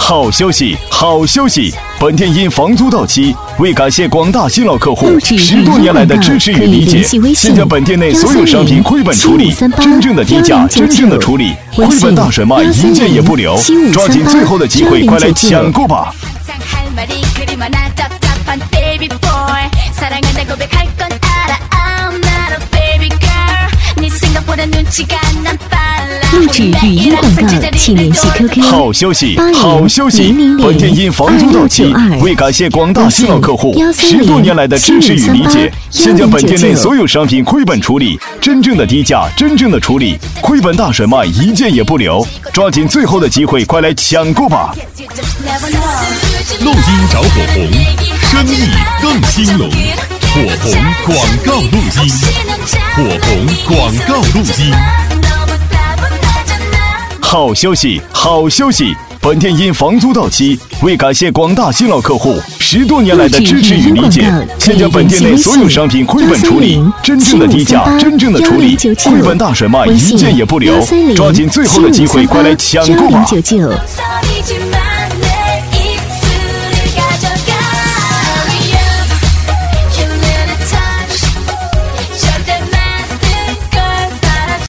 好消息，好消息！本店因房租到期，为感谢广大新老客户10多年来的支持与理解，现将本店内所有商品亏本处理，真正的低价，真正的处理，亏本大甩卖，一件也不留，抓紧最后的机会，快来抢购吧！ 录制语音广告，请联系 QQ。 好消息，好消息！本店因房租到期，为感谢广大新老客户10多年来的支持与理解，现将本店内所有商品亏本处理，真正的低价，真正的处理，亏本大甩卖，一件也不留，抓紧最后的机会，快来抢购吧！ 录音找火红，生意更兴隆。火红广告录音，火红广告录音。 好消息，好消息！本店因房租到期，为感谢广大新老客户10多年来的支持与理解，现将本店内所有商品亏本处理，真正的低价，真正的处理，亏本大甩卖，一件也不留，抓紧最后的机会，快来抢购吧！